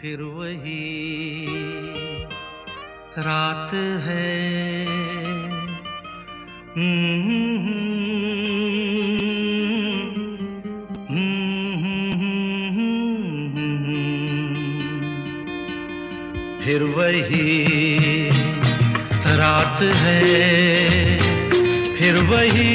फिर वही रात है। फिर वही रात है, फिर वही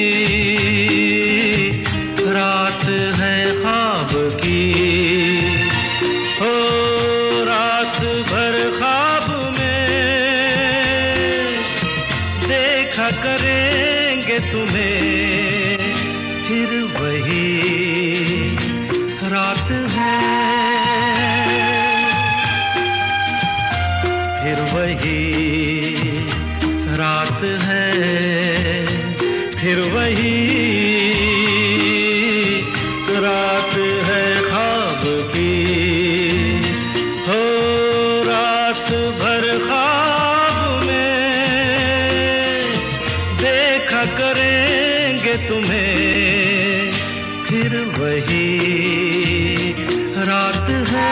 रात है ख्वाब की। हो रात भर ख्वाब में देखा करेंगे तुम्हें, फिर वही रात है। फिर वही रात है, फिर वही रात है ख्वाब की। हो रात भर ख्वाब में देखा करेंगे तुम्हें, फिर वही रात है।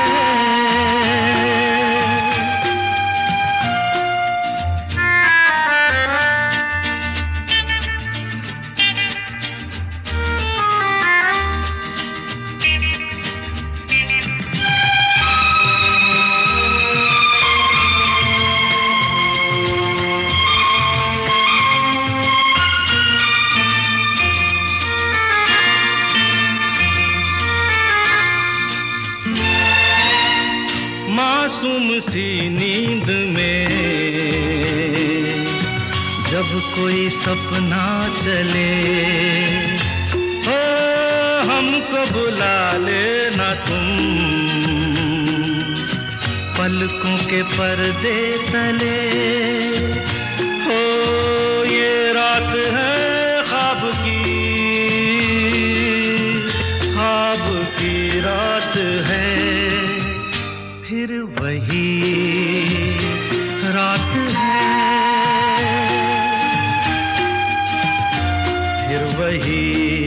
मासूम सी नींद में जब कोई सपना चले, हो हमको बुला लेना तुम पलकों के पर्दे तले। हो ये रात है ख्वाब की रात है। फिर वही रात है, फिर वही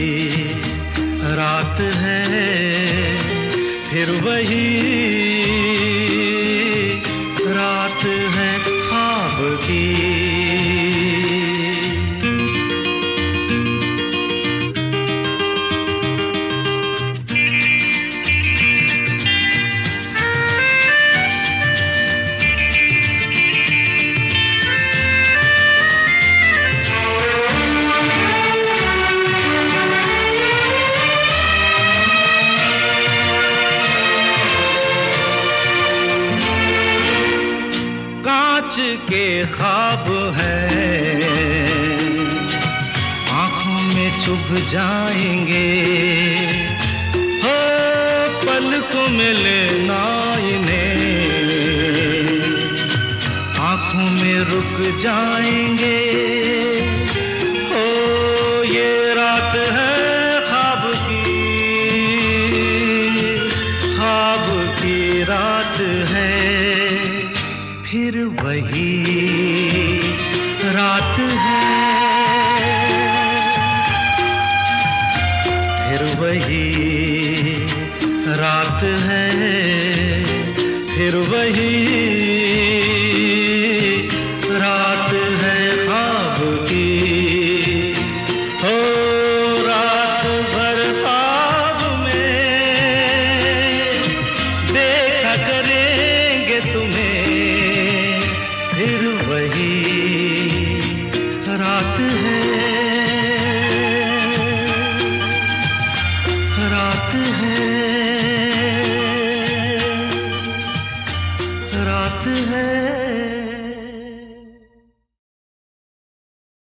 रात है, फिर वही रात है ख्वाब की। कांच के ख्वाब है आँखों में चुभ जाएंगे, हो पलकों में लेना इन्हें आँखों में रुक जाएंगे। हो ये रात है ख्वाब की रात है। फिर वही रात है, फिर वही रात है, फिर वही रात है ख्वाब की। हो रात भर ख्वाब में देखा करेंगे तुम्हें, फिर वही रात है।